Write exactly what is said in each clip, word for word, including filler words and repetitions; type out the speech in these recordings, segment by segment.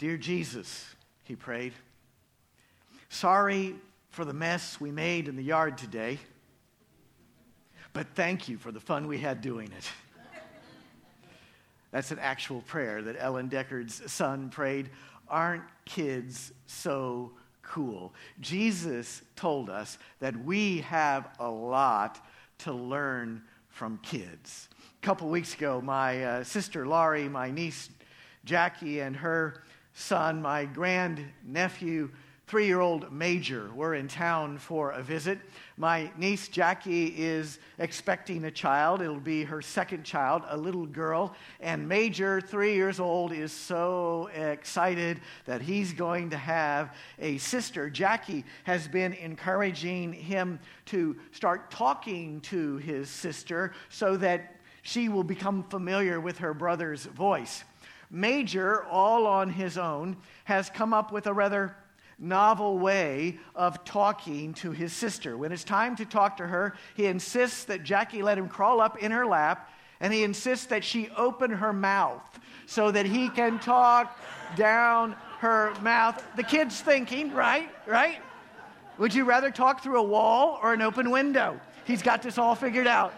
Dear Jesus, he prayed, sorry for the mess we made in the yard today, but thank you for the fun we had doing it. That's an actual prayer that Ellen Deckard's son prayed. Aren't kids so cool? Jesus told us that we have a lot to learn from kids. A couple weeks ago, my uh, sister Laurie, my niece Jackie, and her son, my grandnephew, three-year-old Major, were in town for a visit. My niece Jackie is expecting a child. It'll be her second child, a little girl. And Major, three years old, is so excited that he's going to have a sister. Jackie has been encouraging him to start talking to his sister so that she will become familiar with her brother's voice. Major, all on his own, has come up with a rather novel way of talking to his sister. When it's time to talk to her, he insists that Jackie let him crawl up in her lap, and he insists that she open her mouth so that he can talk down her mouth. The kid's thinking, right, right? Would you rather talk through a wall or an open window? He's got this all figured out.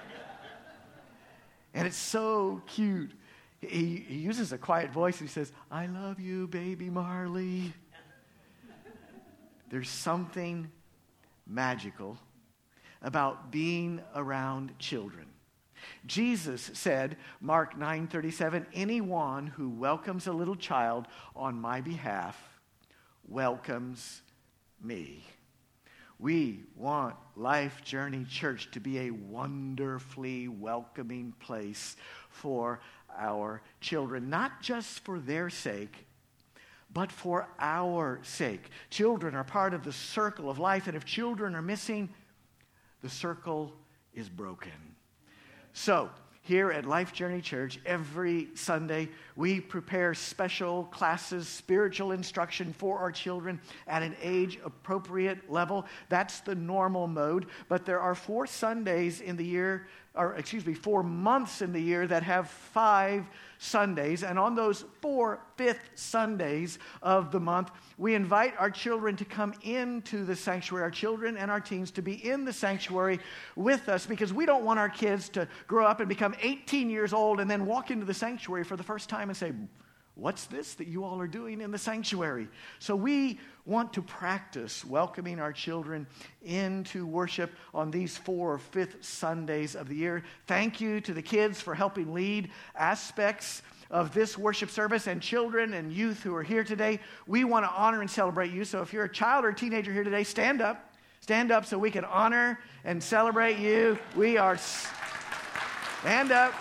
And it's so cute. He, he uses a quiet voice. He says, I love you, baby Marley. There's something magical about being around children. Jesus said, Mark nine thirty-seven, anyone who welcomes a little child on my behalf welcomes me. We want Life Journey Church to be a wonderfully welcoming place for our children, not just for their sake, but for our sake. Children are part of the circle of life, and if children are missing, the circle is broken. So, here at Life Journey Church, every Sunday, we prepare special classes, spiritual instruction for our children at an age-appropriate level. That's the normal mode. But there are four Sundays in the year, or excuse me, four months in the year that have five Sundays. And on those four fifth Sundays of the month, we invite our children to come into the sanctuary, our children and our teens to be in the sanctuary with us, because we don't want our kids to grow up and become eighteen years old and then walk into the sanctuary for the first time and say, what's this that you all are doing in the sanctuary? So we want to practice welcoming our children into worship on these four fifth Sundays of the year. Thank you to the kids for helping lead aspects of this worship service, and children and youth who are here today. We want to honor and celebrate you. So if you're a child or a teenager here today, stand up. Stand up so we can honor and celebrate you. We are... Stand up.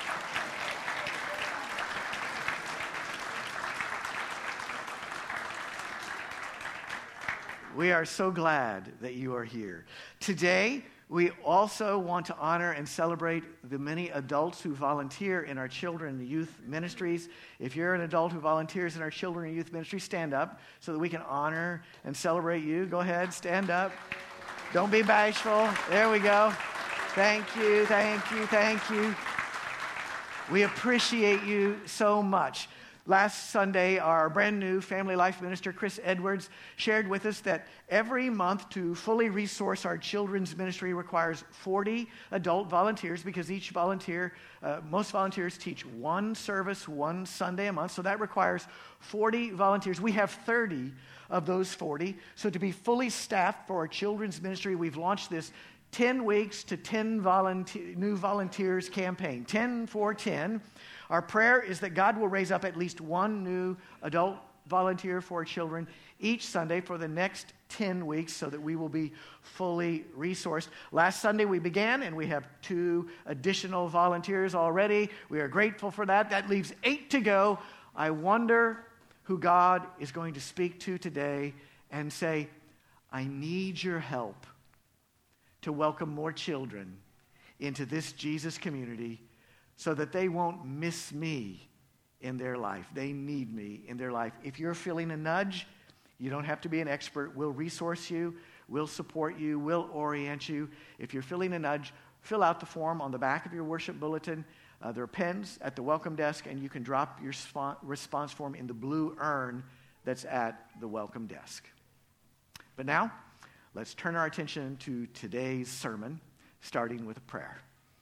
We are so glad that you are here. Today, we also want to honor and celebrate the many adults who volunteer in our children and youth ministries. If you're an adult who volunteers in our children and youth ministry, stand up so that we can honor and celebrate you. Go ahead, stand up. Don't be bashful. There we go. Thank you, thank you, thank you. We appreciate you so much. Last Sunday, our brand new family life minister, Chris Edwards, shared with us that every month to fully resource our children's ministry requires forty adult volunteers, because each volunteer, uh, most volunteers teach one service, one Sunday a month. So that requires forty volunteers. We have thirty of those forty. So to be fully staffed for our children's ministry, we've launched this ten weeks to ten volunteer, new volunteers campaign, ten for ten. Our prayer is that God will raise up at least one new adult volunteer for children each Sunday for the next ten weeks so that we will be fully resourced. Last Sunday we began, and we have two additional volunteers already. We are grateful for that. That leaves eight to go. I wonder who God is going to speak to today and say, I need your help to welcome more children into this Jesus community so that they won't miss me in their life. They need me in their life. If you're feeling a nudge, you don't have to be an expert. We'll resource you. We'll support you. We'll orient you. If you're feeling a nudge, fill out the form on the back of your worship bulletin. Uh, there are pens at the welcome desk, and you can drop your spo- response form in the blue urn that's at the welcome desk. But now, let's turn our attention to today's sermon, starting with a prayer.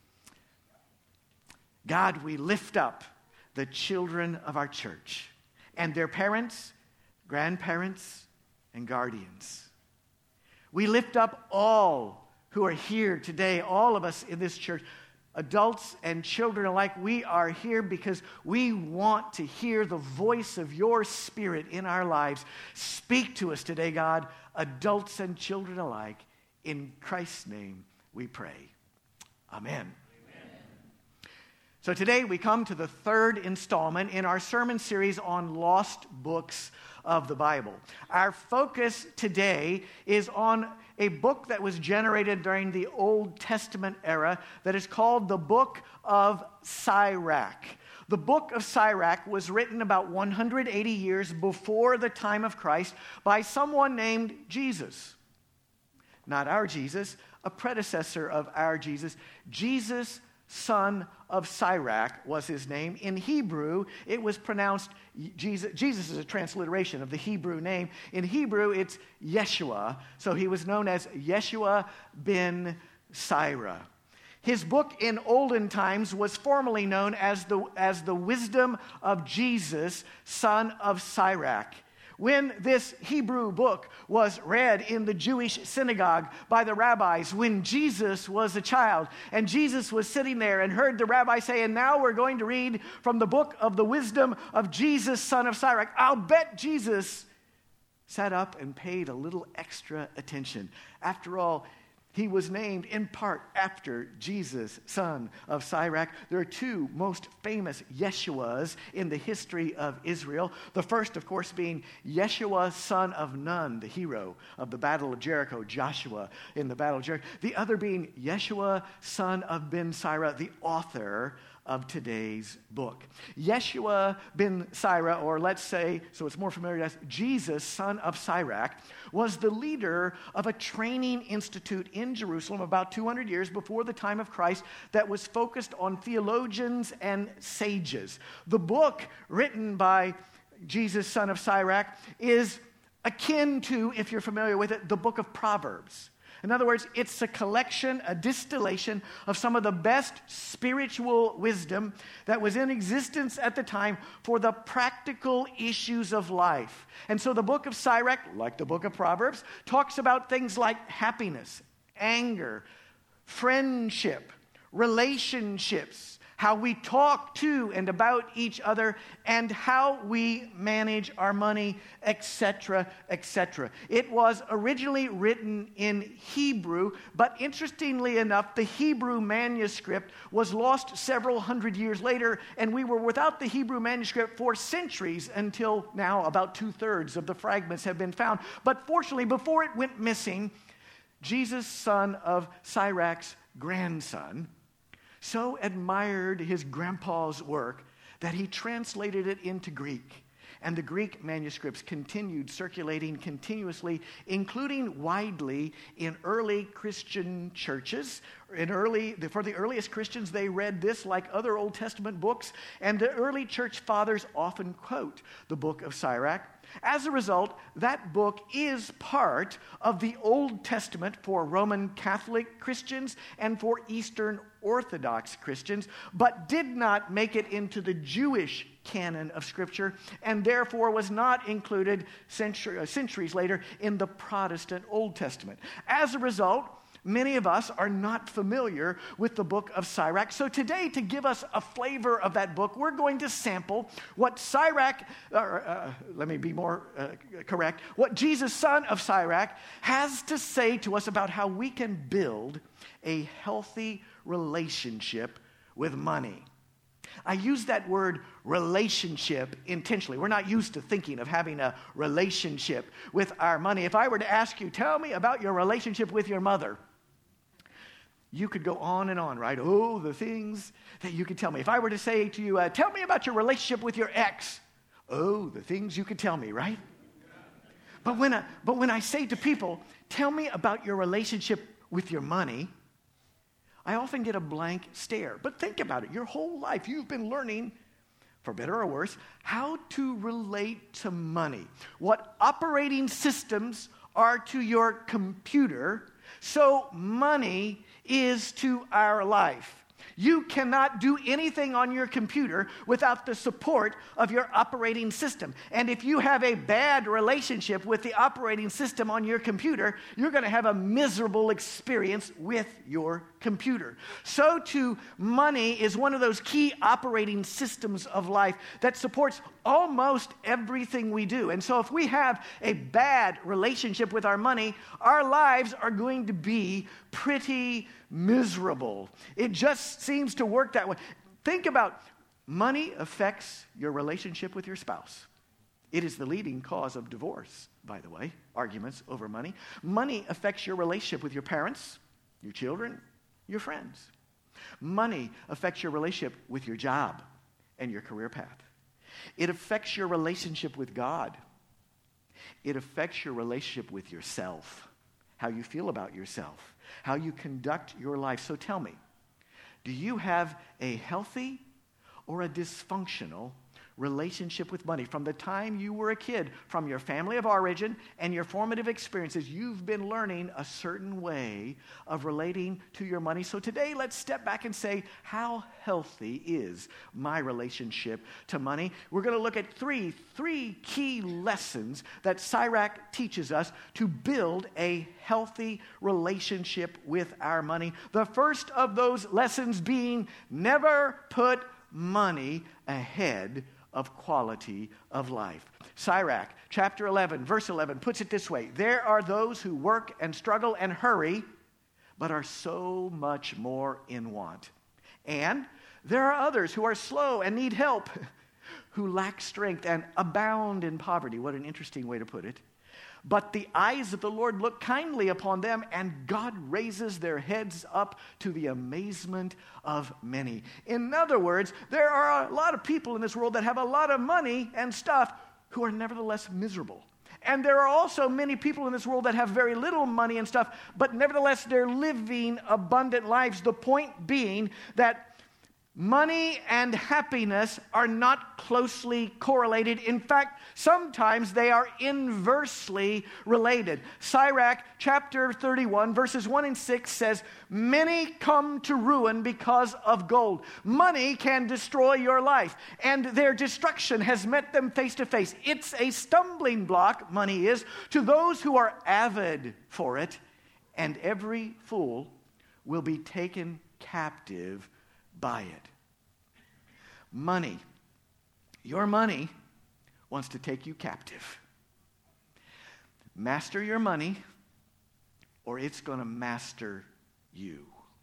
God, we lift up the children of our church and their parents, grandparents, and guardians. We lift up all who are here today, all of us in this church, adults and children alike. We are here because we want to hear the voice of your Spirit in our lives. Speak to us today, God, adults and children alike. In Christ's name we pray. Amen. So today we come to the third installment in our sermon series on lost books of the Bible. Our focus today is on a book that was generated during the Old Testament era that is called the Book of Sirach. The Book of Sirach was written about one hundred eighty years before the time of Christ by someone named Jesus. Not our Jesus, a predecessor of our Jesus. Jesus, son of Sirach, was his name. In Hebrew, it was pronounced Jesus. Jesus is a transliteration of the Hebrew name. In Hebrew, it's Yeshua. So he was known as Yeshua ben Sirach. His book in olden times was formerly known as the, as the Wisdom of Jesus, son of Sirach. When this Hebrew book was read in the Jewish synagogue by the rabbis when Jesus was a child, and Jesus was sitting there and heard the rabbi say, and now we're going to read from the book of the wisdom of Jesus, son of Sirach. I'll bet Jesus sat up and paid a little extra attention. After all, he was named in part after Jesus, son of Sirach. There are two most famous Yeshuas in the history of Israel. The first, of course, being Yeshua, son of Nun, the hero of the Battle of Jericho, Joshua in the Battle of Jericho. The other being Yeshua, son of Ben Sirach, the author of today's book. Yeshua ben Sirach, or let's say, so it's more familiar as Jesus, son of Sirach, was the leader of a training institute in Jerusalem about two hundred years before the time of Christ that was focused on theologians and sages. The book written by Jesus, son of Sirach, is akin to, if you're familiar with it, the book of Proverbs. In other words, it's a collection, a distillation of some of the best spiritual wisdom that was in existence at the time for the practical issues of life. And so the book of Sirach, like the book of Proverbs, talks about things like happiness, anger, friendship, relationships, how we talk to and about each other, and how we manage our money, et cetera, et cetera. It was originally written in Hebrew, but interestingly enough, the Hebrew manuscript was lost several hundred years later, and we were without the Hebrew manuscript for centuries until now about two-thirds of the fragments have been found. But fortunately, before it went missing, Jesus, son of Sirach's grandson, so admired his grandpa's work that he translated it into Greek. And the Greek manuscripts continued circulating continuously, including widely in early Christian churches. In early, for the earliest Christians, they read this like other Old Testament books, and the early church fathers often quote the book of Sirach. As a result, that book is part of the Old Testament for Roman Catholic Christians and for Eastern Orthodox Christians, but did not make it into the Jewish canon of Scripture, and therefore was not included century, centuries later in the Protestant Old Testament. As a result, many of us are not familiar with the book of Sirach. So today, to give us a flavor of that book, we're going to sample what Sirach, or, uh, let me be more uh, correct, what Jesus, son of Sirach, has to say to us about how we can build a healthy relationship with money. I use that word relationship intentionally. We're not used to thinking of having a relationship with our money. If I were to ask you, tell me about your relationship with your mother, you could go on and on, right? Oh, the things that you could tell me. If I were to say to you, uh, tell me about your relationship with your ex, oh, the things you could tell me, right? But when I, but when I say to people, tell me about your relationship with your money, I often get a blank stare. But think about it. Your whole life, you've been learning, for better or worse, how to relate to money. What operating systems are to your computer, so money is to our life. You cannot do anything on your computer without the support of your operating system. And if you have a bad relationship with the operating system on your computer, you're going to have a miserable experience with your computer. So too, money is one of those key operating systems of life that supports almost everything we do. And so if we have a bad relationship with our money, our lives are going to be pretty miserable. It just seems to work that way. Think about money affects your relationship with your spouse. It is the leading cause of divorce, by the way, arguments over money. Money affects your relationship with your parents, your children, your friends. Money affects your relationship with your job and your career path. It affects your relationship with God. It affects your relationship with yourself, how you feel about yourself, how you conduct your life. So tell me, do you have a healthy or a dysfunctional relationship with money? From the time you were a kid, from your family of origin and your formative experiences, you've been learning a certain way of relating to your money. So today, let's step back and say, how healthy is my relationship to money? We're going to look at three, three key lessons that Sirach teaches us to build a healthy relationship with our money. The first of those lessons being, never put money ahead of quality of life. Sirach, chapter eleven, verse eleven, puts it this way: there are those who work and struggle and hurry, but are so much more in want. And there are others who are slow and need help, who lack strength and abound in poverty. What an interesting way to put it. But the eyes of the Lord look kindly upon them, and God raises their heads up to the amazement of many. In other words, there are a lot of people in this world that have a lot of money and stuff who are nevertheless miserable. And there are also many people in this world that have very little money and stuff, but nevertheless they're living abundant lives. The point being that money and happiness are not closely correlated. In fact, sometimes they are inversely related. Sirach chapter thirty-one, verses one and six says, many come to ruin because of gold. Money can destroy your life, and their destruction has met them face to face. It's a stumbling block, money is, to those who are avid for it, and every fool will be taken captive by it. Money, your money wants to take you captive. Master your money, or it's going to master you.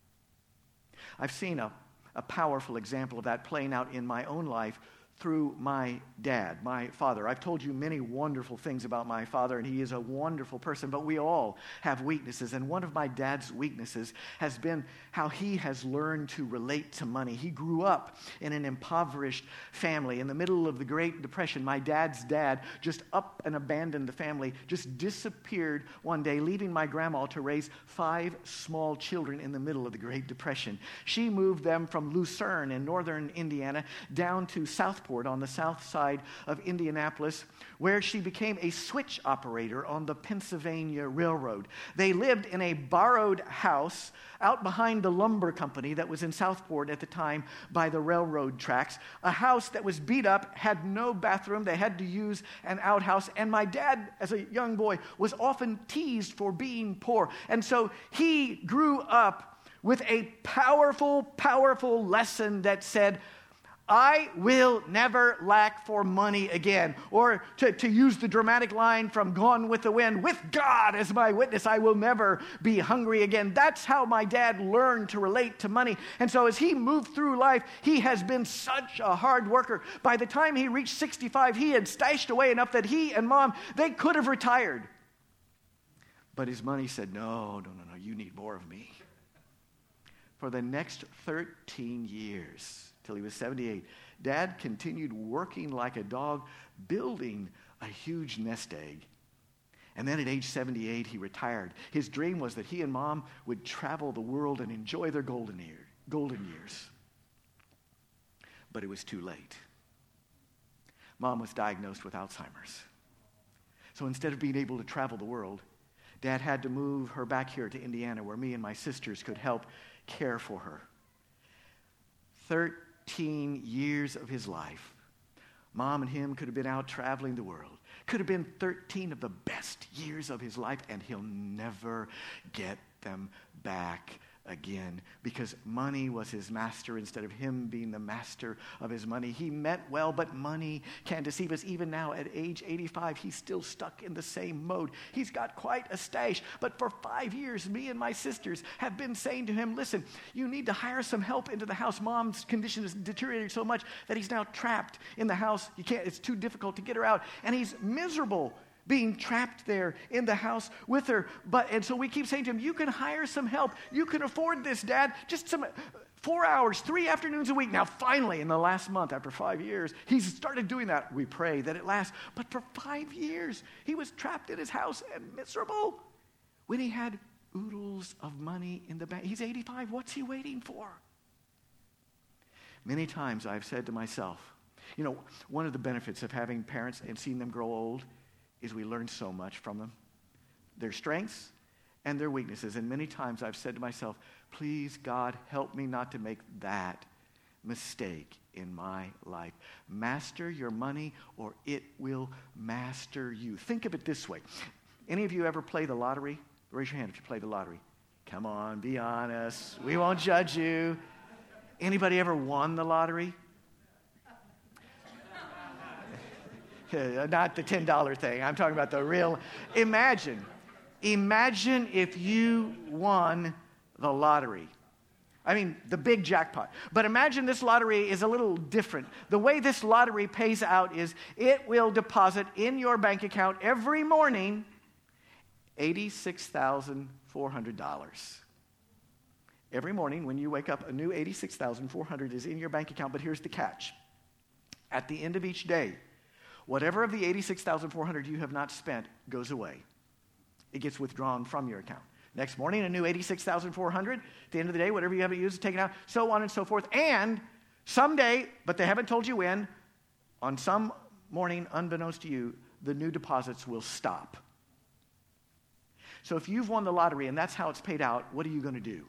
I've seen a, a powerful example of that playing out in my own life through my dad, my father. I've told you many wonderful things about my father, and he is a wonderful person, but we all have weaknesses. And one of my dad's weaknesses has been how he has learned to relate to money. He grew up in an impoverished family. In the middle of the Great Depression, my dad's dad just up and abandoned the family, just disappeared one day, leaving my grandma to raise five small children in the middle of the Great Depression. She moved them from Lucerne in northern Indiana down to South on the south side of Indianapolis, where she became a switch operator on the Pennsylvania Railroad. They lived in a borrowed house out behind the lumber company that was in Southport at the time by the railroad tracks, a house that was beat up, had no bathroom. They had to use an outhouse, and my dad, as a young boy, was often teased for being poor. And so he grew up with a powerful, powerful lesson that said, I will never lack for money again. Or to, to use the dramatic line from Gone with the Wind, with God as my witness, I will never be hungry again. That's how my dad learned to relate to money. And so as he moved through life, he has been such a hard worker. By the time he reached sixty-five, he had stashed away enough that he and mom, they could have retired. But his money said, no, no, no, no, you need more of me. For the next thirteen years, till he was seventy-eight, Dad continued working like a dog, building a huge nest egg. And then at age seventy-eight, he retired. His dream was that he and Mom would travel the world and enjoy their golden, year, golden years. But it was too late. Mom was diagnosed with Alzheimer's. So instead of being able to travel the world, Dad had to move her back here to Indiana where me and my sisters could help care for her. Thirteen years of his life, Mom and him could have been out traveling the world. Could have been thirteen of the best years of his life, and he'll never get them back again because money was his master instead of him being the master of his money. He meant well, but money can deceive us. Even now at age eighty-five, he's still stuck in the same mode. He's got quite a stash, but for five years, me and my sisters have been saying to him, listen, you need to hire some help into the house. Mom's condition is deteriorating so much that he's now trapped in the house. You can't, it's too difficult to get her out, and he's miserable being trapped there in the house with her. But and so we keep saying to him, you can hire some help. You can afford this, Dad. Just some four hours, three afternoons a week. Now, finally, in the last month, after five years, he's started doing that. We pray that it lasts. But for five years, he was trapped in his house and miserable when he had oodles of money in the bank. He's eighty-five. What's he waiting for? Many times I've said to myself, you know, one of the benefits of having parents and seeing them grow old is we learn so much from them, their strengths and their weaknesses. And many times I've said to myself, please, God, help me not to make that mistake in my life. Master your money or it will master you. Think of it this way. Any of you ever play the lottery? Raise your hand if you play the lottery. Come on, be honest. We won't judge you. Anybody ever won the lottery? Not the ten dollar thing. I'm talking about the real. Imagine. Imagine if you won the lottery. I mean, the big jackpot. But imagine this lottery is a little different. The way this lottery pays out is it will deposit in your bank account every morning eighty-six thousand four hundred dollars. Every morning when you wake up, a new eighty-six thousand four hundred dollars is in your bank account. But here's the catch. At the end of each day, whatever of the eighty-six thousand four hundred dollars you have not spent goes away. It gets withdrawn from your account. Next morning, a new eighty-six thousand four hundred dollars. At the end of the day, whatever you haven't used is taken out, so on and so forth. And someday, but they haven't told you when, on some morning, unbeknownst to you, the new deposits will stop. So if you've won the lottery and that's how it's paid out, what are you going to do?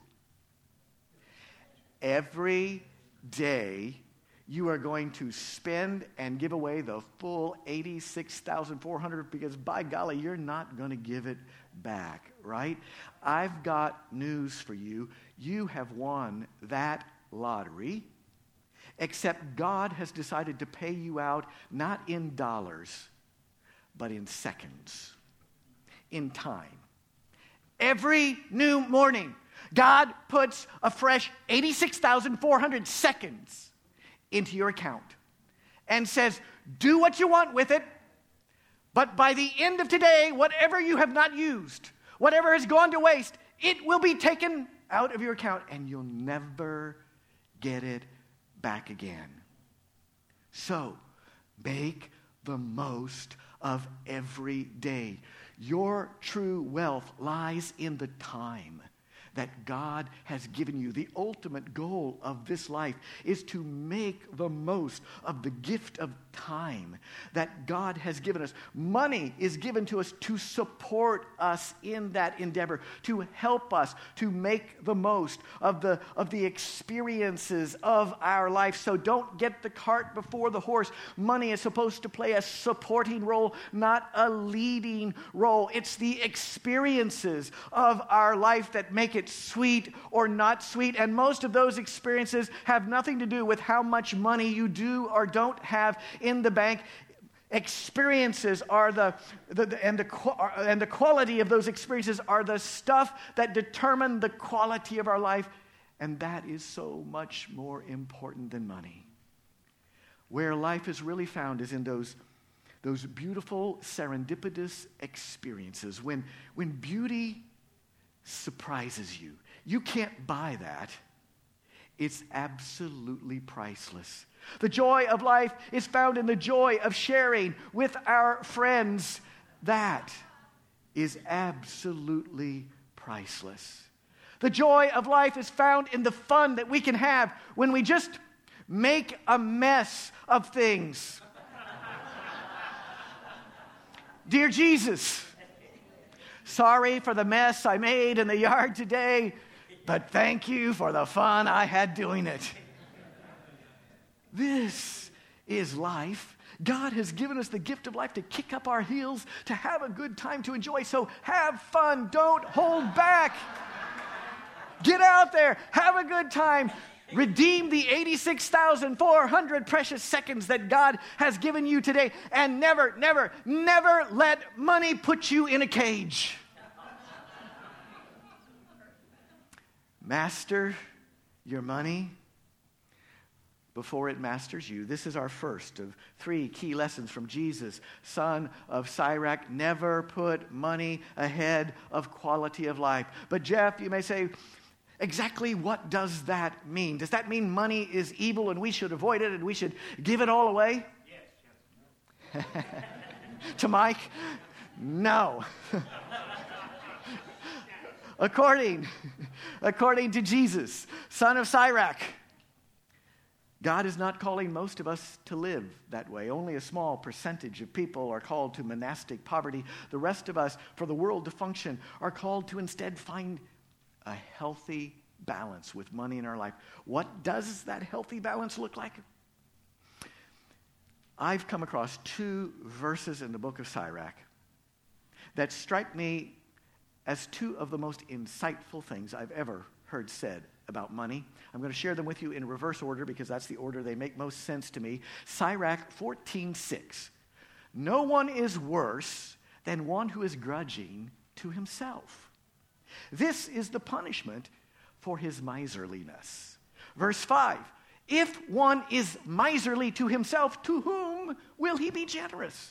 Every day, you are going to spend and give away the full eighty-six thousand four hundred dollars because, by golly, you're not going to give it back, right? I've got news for you. You have won that lottery, except God has decided to pay you out not in dollars, but in seconds, in time. Every new morning, God puts a fresh eighty-six thousand four hundred seconds into your account and says, do what you want with it, but by the end of today, whatever you have not used, whatever has gone to waste, it will be taken out of your account and you'll never get it back again. So, make the most of every day. Your true wealth lies in the time that God has given you. The ultimate goal of this life is to make the most of the gift of time that God has given us. Money is given to us to support us in that endeavor, to help us to make the most of the, of the experiences of our life. So don't get the cart before the horse. Money is supposed to play a supporting role, not a leading role. It's the experiences of our life that make it sweet or not sweet, and most of those experiences have nothing to do with how much money you do or don't have in the bank. Experiences are the, the, the and the and the quality of those experiences are the stuff that determine the quality of our life, and that is so much more important than money. Where life is really found is in those those beautiful serendipitous experiences when when beauty surprises you. You can't buy that. It's absolutely priceless. The joy of life is found in the joy of sharing with our friends. That is absolutely priceless. The joy of life is found in the fun that we can have when we just make a mess of things. Dear Jesus, sorry for the mess I made in the yard today, but thank you for the fun I had doing it. This is life. God has given us the gift of life to kick up our heels, to have a good time, to enjoy. So have fun. Don't hold back. Get out there. Have a good time. Redeem the eighty-six thousand four hundred precious seconds that God has given you today. And never, never, never let money put you in a cage. Master your money before it masters you. This is our first of three key lessons from Jesus, son of Sirach. Never put money ahead of quality of life. But Jeff, you may say, exactly what does that mean? Does that mean money is evil and we should avoid it and we should give it all away? Yes. yes. To Mike? No. according, according to Jesus, son of Sirach, God is not calling most of us to live that way. Only a small percentage of people are called to monastic poverty. The rest of us, for the world to function, are called to instead find a healthy balance with money in our life. What does that healthy balance look like? I've come across two verses in the book of Sirach that strike me as two of the most insightful things I've ever heard said about money. I'm going to share them with you in reverse order because that's the order they make most sense to me. Sirach fourteen six. No one is worse than one who is grudging to himself. This is the punishment for his miserliness. Verse five. If one is miserly to himself, to whom will he be generous?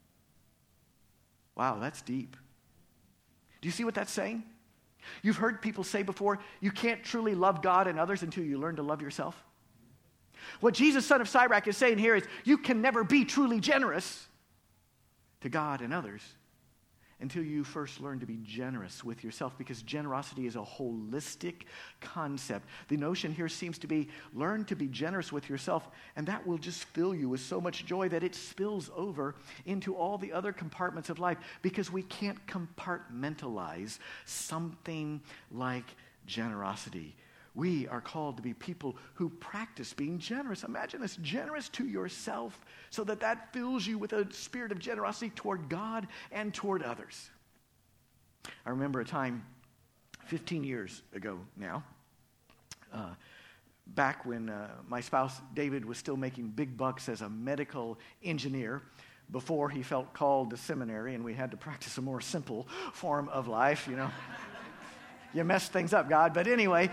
Wow, that's deep. Do you see what that's saying? You've heard people say before, you can't truly love God and others until you learn to love yourself. What Jesus, son of Sirach, is saying here is you can never be truly generous to God and others until you first learn to be generous with yourself, because generosity is a holistic concept. The notion here seems to be learn to be generous with yourself, and that will just fill you with so much joy that it spills over into all the other compartments of life, because we can't compartmentalize something like generosity. We are called to be people who practice being generous. Imagine this, generous to yourself so that that fills you with a spirit of generosity toward God and toward others. I remember a time fifteen years ago now, uh, back when uh, my spouse David was still making big bucks as a medical engineer before he felt called to seminary and we had to practice a more simple form of life, you know. You messed things up, God, but anyway...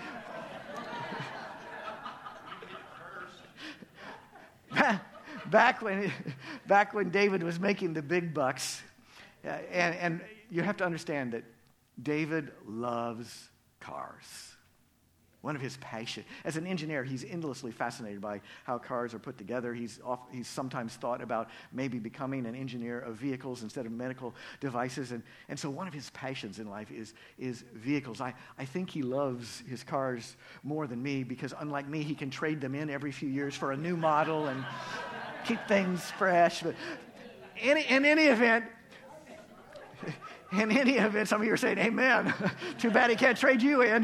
Back when, back when David was making the big bucks, uh, and, and you have to understand that David loves cars. One of his passions. As an engineer, he's endlessly fascinated by how cars are put together. He's off, he's sometimes thought about maybe becoming an engineer of vehicles instead of medical devices. And, and so one of his passions in life is, is vehicles. I, I think he loves his cars more than me because unlike me, he can trade them in every few years for a new model and keep things fresh. But in, in any event, in any event, some of you are saying, amen. Too bad he can't trade you in.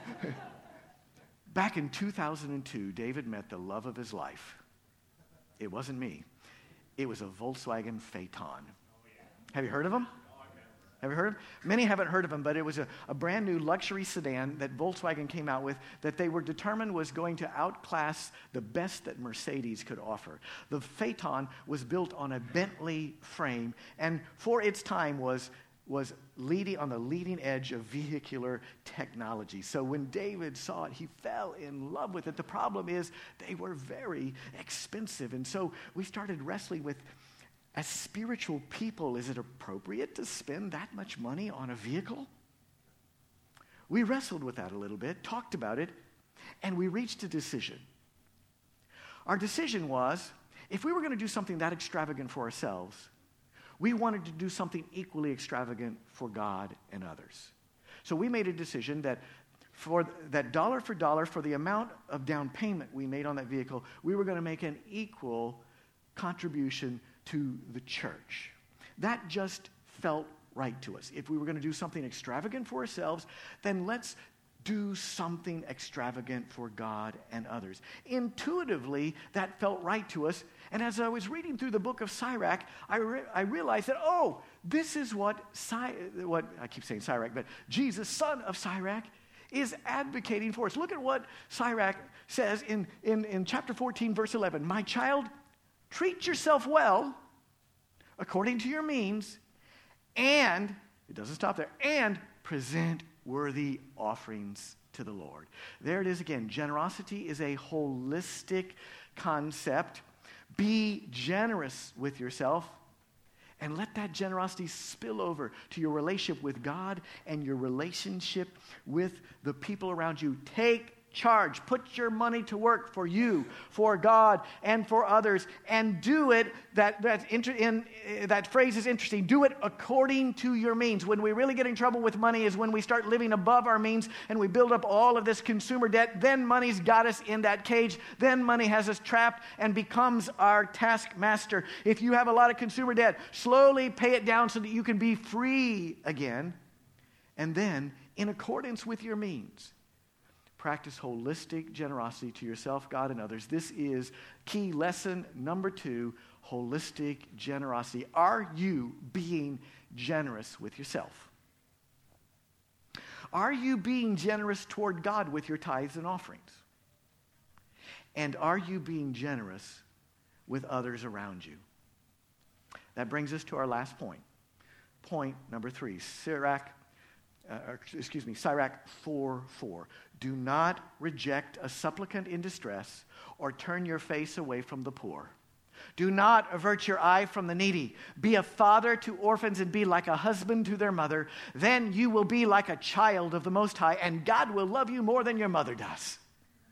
Back in two thousand two, David met the love of his life. It wasn't me. It was a Volkswagen Phaeton. Have you heard of them? Have you heard of them? Many haven't heard of them, but it was a, a brand new luxury sedan that Volkswagen came out with that they were determined was going to outclass the best that Mercedes could offer. The Phaeton was built on a Bentley frame and for its time was was leading on the leading edge of vehicular technology. So when David saw it, he fell in love with it. The problem is they were very expensive. And so we started wrestling with, as spiritual people, is it appropriate to spend that much money on a vehicle? We wrestled with that a little bit, talked about it, and we reached a decision. Our decision was, if we were going to do something that extravagant for ourselves, We wanted to do something equally extravagant for God and others. So we made a decision that for that dollar for dollar, for the amount of down payment we made on that vehicle, we were going to make an equal contribution to the church. That just felt right to us. If we were going to do something extravagant for ourselves, then let's do something extravagant for God and others. Intuitively, that felt right to us. And as I was reading through the book of Sirach, I, re- I realized that, oh, this is what, Cy- what I keep saying Sirach, but Jesus, son of Sirach, is advocating for us. Look at what Sirach says in, in, in chapter fourteen, verse eleven. My child, treat yourself well, according to your means, and, it doesn't stop there, and present worthy offerings to the Lord. There it is again. Generosity is a holistic concept. Be generous with yourself, and let that generosity spill over to your relationship with God and your relationship with the people around you. Take charge. Put your money to work for you, for God, and for others, and do it. That that inter, in uh, that phrase is interesting. Do it according to your means. When we really get in trouble with money is when we start living above our means and we build up all of this consumer debt. Then money's got us in that cage. Then money has us trapped and becomes our taskmaster. If you have a lot of consumer debt, slowly pay it down so that you can be free again. And then, in accordance with your means, practice holistic generosity to yourself, God, and others. This is key lesson number two, holistic generosity. Are you being generous with yourself? Are you being generous toward God with your tithes and offerings? And are you being generous with others around you? That brings us to our last point. Point number three, Sirach, uh, or, excuse me, Sirach four four. Do not reject a supplicant in distress or turn your face away from the poor. Do not avert your eye from the needy. Be a father to orphans and be like a husband to their mother. Then you will be like a child of the Most High, and God will love you more than your mother does.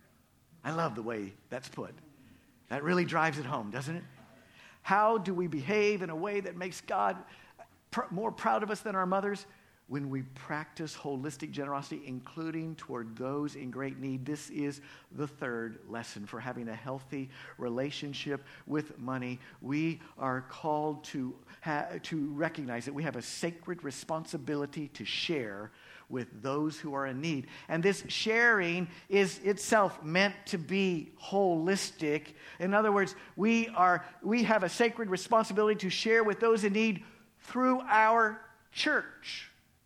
I love the way that's put. That really drives it home, doesn't it? How do we behave in a way that makes God pr- more proud of us than our mothers? When we practice holistic generosity, including toward those in great need. This is the third lesson for having a healthy relationship with money. We are called to, ha- to recognize that we have a sacred responsibility to share with those who are in need. And this sharing is itself meant to be holistic. In other words, we are we have a sacred responsibility to share with those in need through our church.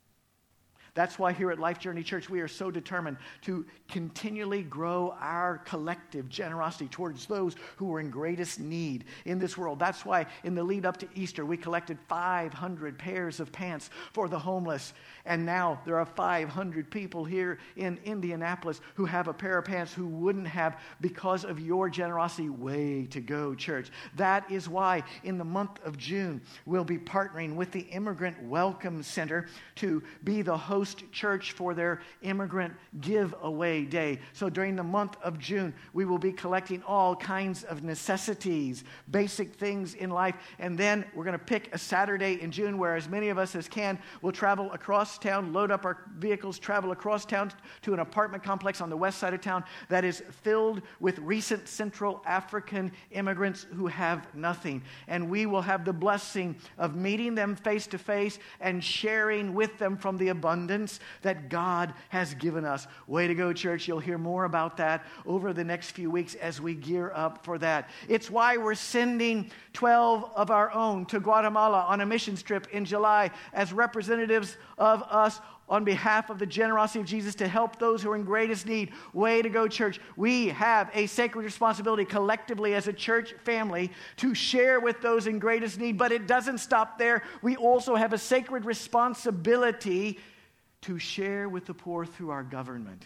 That's why here at Life Journey Church, we are so determined to continually grow our collective generosity towards those who are in greatest need in this world. That's why in the lead up to Easter, we collected five hundred pairs of pants for the homeless. And now there are five hundred people here in Indianapolis who have a pair of pants who wouldn't have because of your generosity. Way to go, church. That is why in the month of June, we'll be partnering with the Immigrant Welcome Center to be the host church for their Immigrant Giveaway Day. So during the month of June, we will be collecting all kinds of necessities, basic things in life. And then we're going to pick a Saturday in June where as many of us as can will travel across town, load up our vehicles, travel across town to an apartment complex on the west side of town that is filled with recent Central African immigrants who have nothing. And we will have the blessing of meeting them face to face and sharing with them from the abundance that God has given us. Way to go, church. You'll hear more about that over the next few weeks as we gear up for that. It's why we're sending twelve of our own to Guatemala on a missions trip in July as representatives of us on behalf of the generosity of Jesus to help those who are in greatest need. Way to go, church. We have a sacred responsibility collectively as a church family to share with those in greatest need, but it doesn't stop there. We also have a sacred responsibility to share with the poor through our government.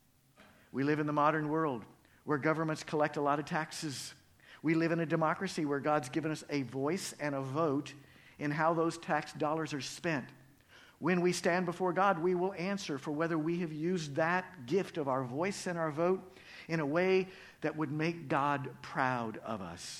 We live in the modern world where governments collect a lot of taxes. We live in a democracy where God's given us a voice and a vote in how those tax dollars are spent. When we stand before God, we will answer for whether we have used that gift of our voice and our vote in a way that would make God proud of us.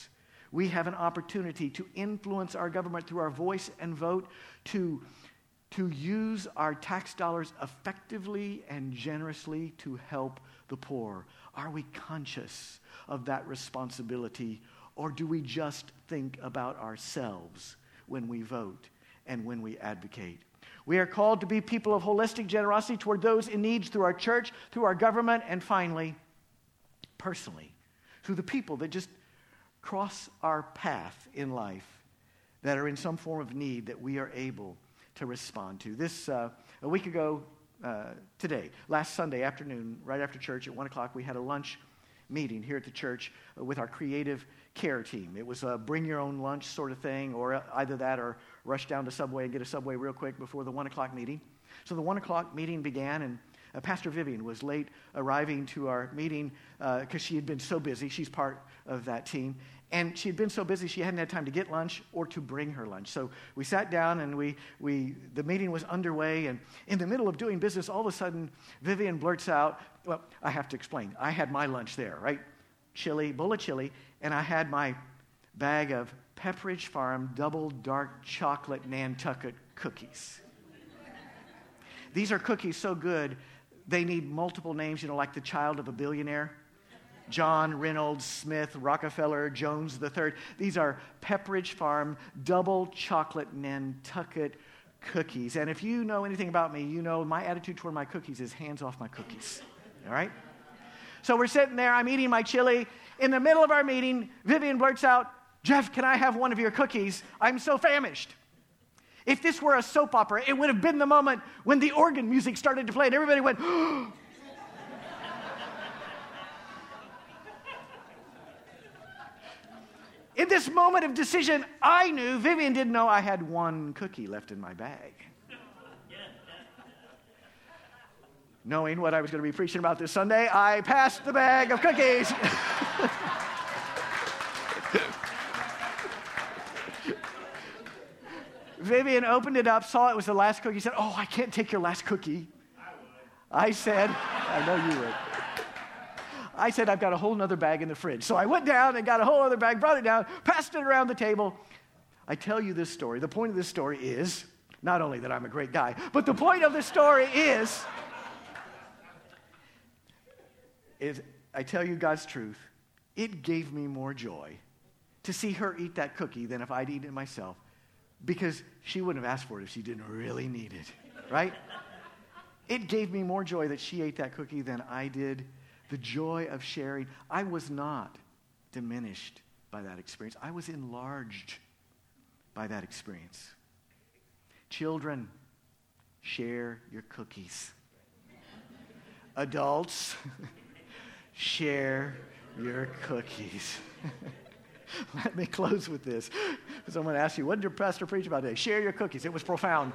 We have an opportunity to influence our government through our voice and vote, to, to use our tax dollars effectively and generously to help the poor. Are we conscious of that responsibility, or do we just think about ourselves when we vote and when we advocate? We are called to be people of holistic generosity toward those in need through our church, through our government, and finally, personally, through the people that just cross our path in life that are in some form of need that we are able to respond to. This, uh, a week ago uh, today, last Sunday afternoon, right after church at one o'clock, we had a lunch meeting here at the church uh, with our creative care team. It was a bring your own lunch sort of thing, or either that or rush down to Subway and get a Subway real quick before the one o'clock meeting. So the one o'clock meeting began, and uh, Pastor Vivian was late arriving to our meeting because uh, she had been so busy. She's part of that team. And she had been so busy she hadn't had time to get lunch or to bring her lunch. So we sat down and we we the meeting was underway, and in the middle of doing business, all of a sudden Vivian blurts out, well, I have to explain. I had my lunch there, right? Chili, bowl of chili, and I had my bag of Pepperidge Farm double dark chocolate Nantucket cookies. These are cookies so good, they need multiple names, you know, like the child of a billionaire. John, Reynolds, Smith, Rockefeller, Jones the third. These are Pepperidge Farm double chocolate Nantucket cookies. And if you know anything about me, you know my attitude toward my cookies is hands off my cookies. All right? So we're sitting there, I'm eating my chili. In the middle of our meeting, Vivian blurts out, Jeff, can I have one of your cookies? I'm so famished. If this were a soap opera, it would have been the moment when the organ music started to play and everybody went, oh. In this moment of decision, I knew, Vivian didn't know I had one cookie left in my bag. Knowing what I was going to be preaching about this Sunday, I passed the bag of cookies. Vivian opened it up, saw it was the last cookie, said, oh, I can't take your last cookie. I would. I said, I know you would. I said, I've got a whole other bag in the fridge. So I went down and got a whole other bag, brought it down, passed it around the table. I tell you this story. The point of this story is, not only that I'm a great guy, but the point of the story is, is I tell you God's truth, it gave me more joy to see her eat that cookie than if I'd eaten it myself, because she wouldn't have asked for it if she didn't really need it, right? It gave me more joy that she ate that cookie than I did. The joy of sharing. I was not diminished by that experience. I was enlarged by that experience. Children, share your cookies. Adults, share your cookies. Let me close with this. Someone asked you, what did your pastor preach about today? Share your cookies. It was profound.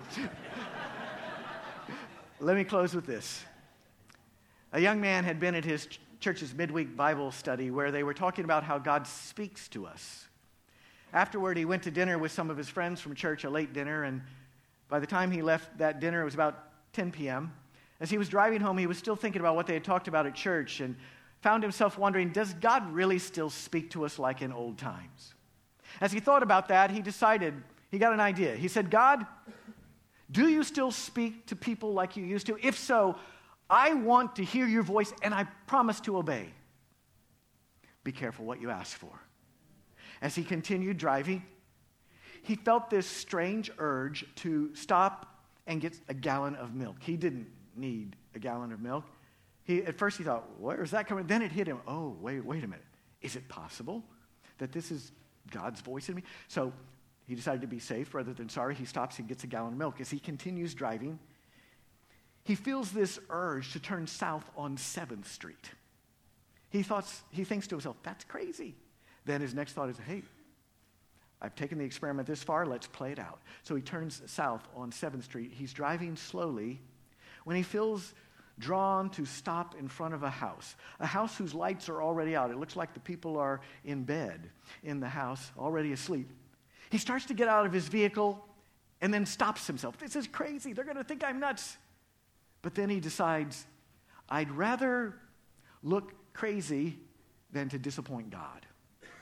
Let me close with this. A young man had been at his ch- church's midweek Bible study where they were talking about how God speaks to us. Afterward, he went to dinner with some of his friends from church, a late dinner, and by the time he left that dinner, it was about ten p.m. As he was driving home, he was still thinking about what they had talked about at church and found himself wondering, does God really still speak to us like in old times? As he thought about that, he decided, he got an idea. He said, God, do you still speak to people like you used to? If so, I want to hear your voice, and I promise to obey. Be careful what you ask for. As he continued driving, he felt this strange urge to stop and get a gallon of milk. He didn't need a gallon of milk. He, at first he thought, where is that coming? Then it hit him, oh, wait, wait a minute. Is it possible that this is God's voice in me? So he decided to be safe rather than sorry. He stops and gets a gallon of milk. As he continues driving, he feels this urge to turn south on seventh street. He thoughts, he thinks to himself, that's crazy. Then his next thought is, hey, I've taken the experiment this far, let's play it out. So he turns south on seventh street. He's driving slowly when he feels drawn to stop in front of a house, a house whose lights are already out. It looks like the people are in bed in the house, already asleep. He starts to get out of his vehicle and then stops himself. This is crazy. They're going to think I'm nuts. But then he decides, I'd rather look crazy than to disappoint God.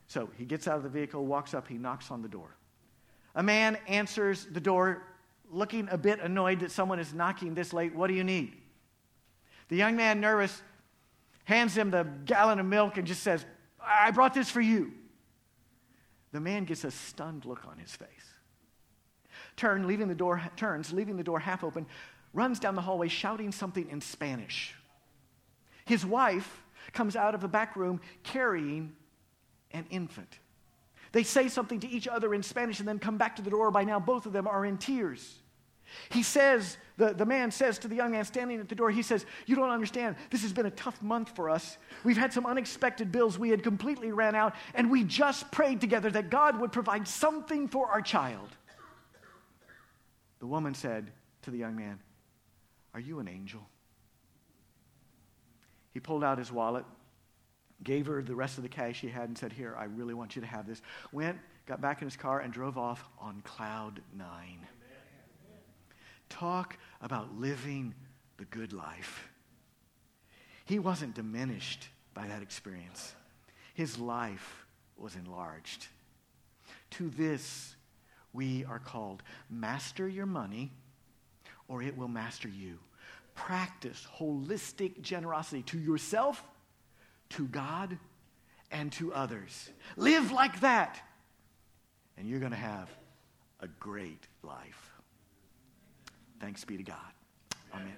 So he gets out of the vehicle, walks up, he knocks on the door. A man answers the door, looking a bit annoyed that someone is knocking this late. What do you need? The young man, nervous, hands him the gallon of milk and just says, I brought this for you. The man gets a stunned look on his face. Turn, leaving the door, turns, leaving the door half open, runs down the hallway shouting something in Spanish. His wife comes out of the back room carrying an infant. They say something to each other in Spanish and then come back to the door. By now, both of them are in tears. He says, the, the man says to the young man standing at the door, he says, you don't understand. This has been a tough month for us. We've had some unexpected bills. We had completely ran out, and we just prayed together that God would provide something for our child. The woman said to the young man, are you an angel? He pulled out his wallet, gave her the rest of the cash he had and said, here, I really want you to have this. Went, got back in his car, and drove off on cloud nine. Talk about living the good life. He wasn't diminished by that experience. His life was enlarged. To this, we are called. Master your money, or it will master you. Practice holistic generosity to yourself, to God, and to others. Live like that, and you're going to have a great life. Thanks be to God. Amen.